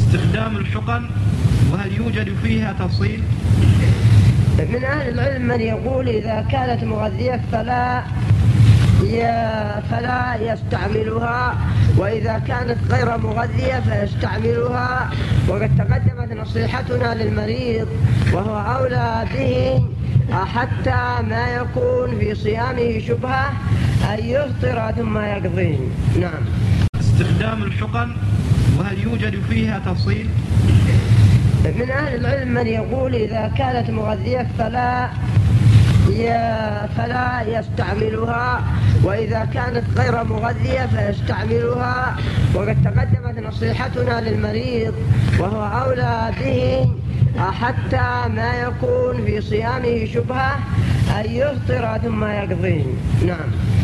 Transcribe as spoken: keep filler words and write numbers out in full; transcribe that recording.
استخدام الحقن وهل يوجد فيها تفصيل؟ من أهل العلم من يقول إذا كانت مغذية فلا فلا يستعملها، وإذا كانت غير مغذية فيستعملها. وقد تقدمت نصيحتنا للمريض وهو أولى به حتى ما يكون في صيامه شبهة أن يفطر ثم يقضيه. نعم. استخدام الحقن وهل يوجد فيها تفصيل؟ من أهل العلم من يقول إذا كانت مغذية فلا فلا يستعملها، وإذا كانت غير مغذية فيستعملها. وقد تقدمت نصيحتنا للمريض وهو أولى به حتى ما يكون في صيامه شبهة أن يفطر ثم يقضيه. نعم.